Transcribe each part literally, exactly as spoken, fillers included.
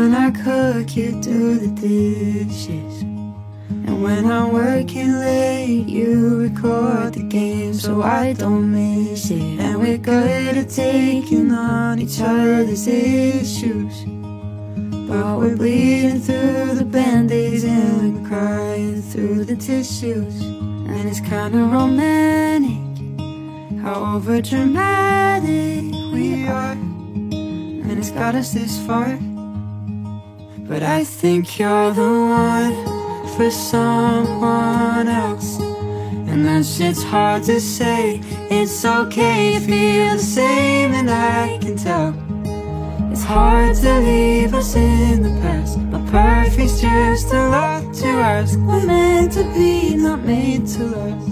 when I cook, you do the dishes. And when I'm working late, you record the game so I don't miss it. And we're good at taking on each other's issues, but we're bleeding through the band-aids and we're crying through the tissues. And it's kinda romantic how over-dramatic we are, and it's got us this far. But I think you're the one for someone else, and that shit's hard to say. It's okay if you feel the same, and I can tell. It's hard to leave us in the past, but perfect's just a lot to ask. We're meant to be, not made to last.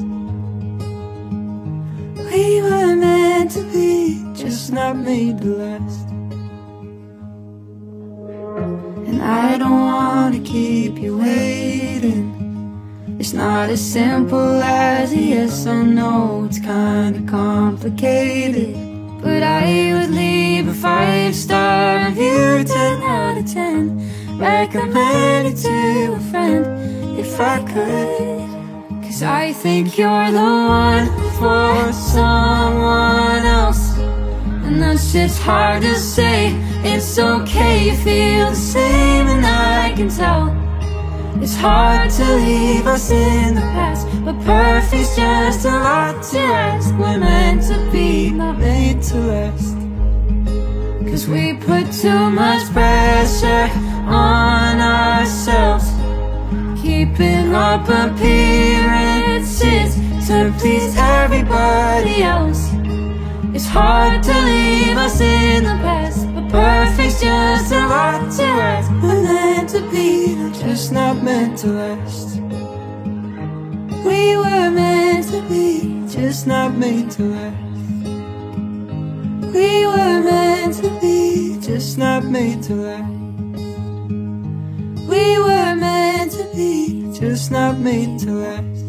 We were meant to be, just not made to last. And I don't wanna keep you waiting. It's not as simple as a yes or no, it's kinda complicated. But I would leave a five-star review, ten out of ten. Recommend it to a friend if I could. Cause I think you're the one for someone else, and that shit's hard to say. It's okay, you feel the same, and I can tell. It's hard to leave us in the past, but perfect's just a lot to ask. We're meant to be, not made to last. Cause we put too much pressure on ourselves, keeping up appearances to please everybody else. It's hard to leave us in the past, but perfect's just a lot to ask. We're meant to be, just not meant to last. We were meant to be, just not made to last. We were meant to be, just not made to last. We were meant to be, just not made to last.